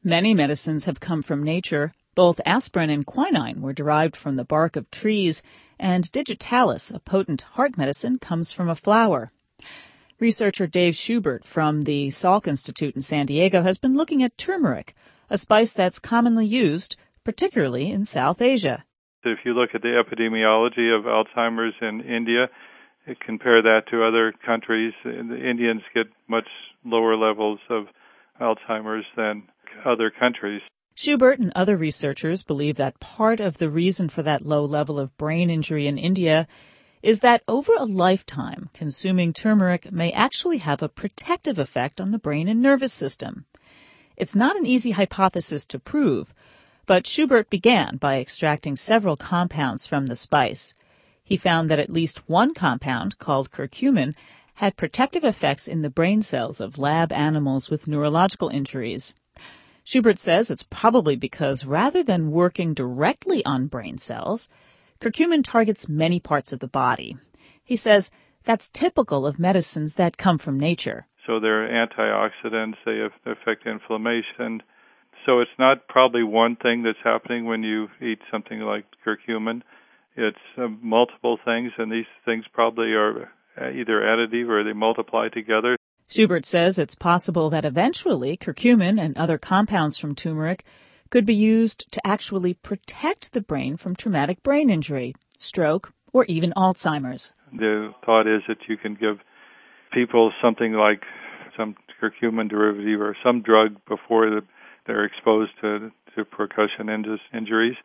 Many medicines have come from nature. Both aspirin and quinine were derived from the bark of trees, and digitalis, a potent heart medicine, comes from a flower. Researcher Dave Schubert from the Salk Institute in San Diego has been looking at turmeric, a spice that's commonly used, particularly in South Asia. If you look at the epidemiology of Alzheimer's in India, compare that to other countries, the Indians get much lower levels of Alzheimer's than other countries. Schubert and other researchers believe that part of the reason for that low level of brain injury in India is that over a lifetime, consuming turmeric may actually have a protective effect on the brain and nervous system. It's not an easy hypothesis to prove, but Schubert began by extracting several compounds from the spice. He found that at least one compound, called curcumin, had protective effects in the brain cells of lab animals with neurological injuries. Schubert says it's probably because rather than working directly on brain cells, curcumin targets many parts of the body. He says that's typical of medicines that come from nature. So they're antioxidants, they affect inflammation. So it's not probably one thing that's happening when you eat something like curcumin. It's multiple things, and these things probably are either additive or they multiply together. Schubert says it's possible that eventually curcumin and other compounds from turmeric could be used to actually protect the brain from traumatic brain injury, stroke, or even Alzheimer's. The thought is that you can give people something like some curcumin derivative or some drug before they're exposed to percussion injuries,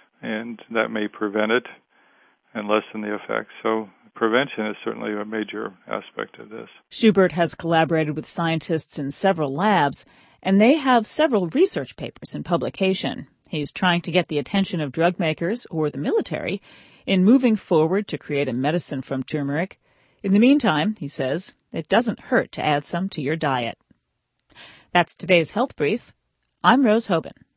and that may prevent it and lessen the effects. So prevention is certainly a major aspect of this. Schubert has collaborated with scientists in several labs, and they have several research papers in publication. He's trying to get the attention of drug makers or the military in moving forward to create a medicine from turmeric. In the meantime, he says, it doesn't hurt to add some to your diet. That's today's Health Brief. I'm Rose Hoban.